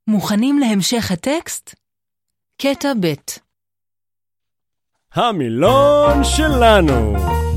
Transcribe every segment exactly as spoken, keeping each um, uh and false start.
מוכנים להמשך הטקסט? קטע ב'. המילון שלנו.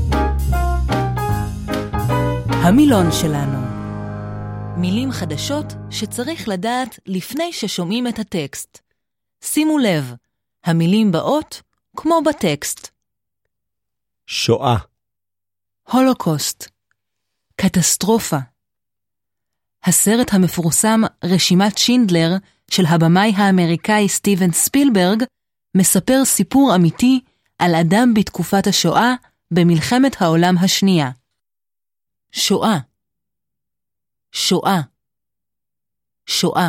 המילון שלנו. מילים חדשות שצריך לדעת לפני ששומעים את הטקסט. שימו לב, המילים באות כמו בטקסט. שואה. הולוקוסט. קטסטרופה. הסרט המפורסם רשימת שינדלר של הבמאי האמריקאי סטיבן ספילברג מספר סיפור אמיתי על אדם בתקופת השואה במלחמת העולם השנייה. שואה. שואה. שואה.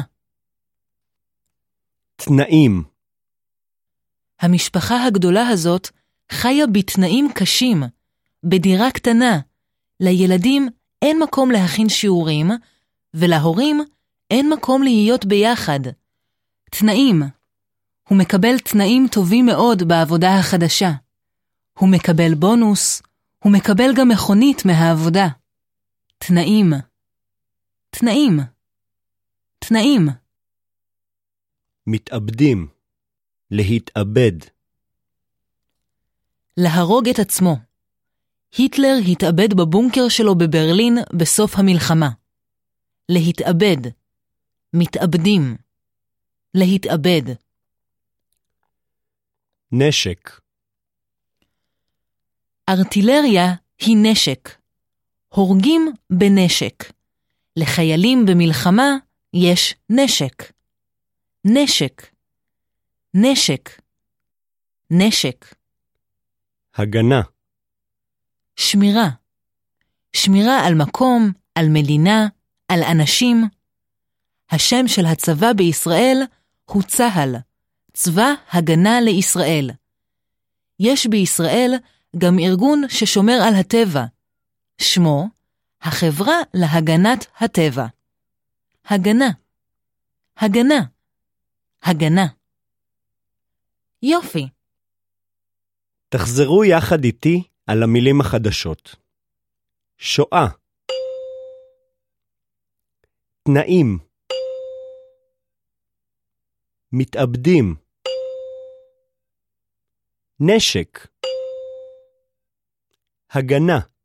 תנאים. המשפחה הגדולה הזאת חיה בתנאים קשים, בדירה קטנה. לילדים אין מקום להכין שיעורים, ולהורים אין מקום להיות ביחד. תנאים. הוא מקבל תנאים טובים מאוד בעבודה החדשה. הוא מקבל בונוס, הוא מקבל גם מכונית מהעבודה. תנאים. תנאים. תנאים. מתאבדים. להתאבד. להרוג את עצמו. היטלר התאבד בבונקר שלו בברלין בסוף המלחמה. להתאבד. מתאבדים. להתאבד. נשק. ארטילריה היא נשק. הורגים בנשק. לחיילים במלחמה יש נשק. נשק. נשק. נשק. הגנה. שמירה. שמירה על מקום, על מדינה, על אנשים. השם של הצבא בישראל הוא צה"ל, צבא הגנה לישראל. יש בישראל גם ארגון ששומר על הטבע. שמו, החברה להגנת הטבע. הגנה. הגנה. הגנה. יופי. תחזרו יחד איתי על המילים החדשות. שואה. תנאים. מתאבדים. נשק. הגנה.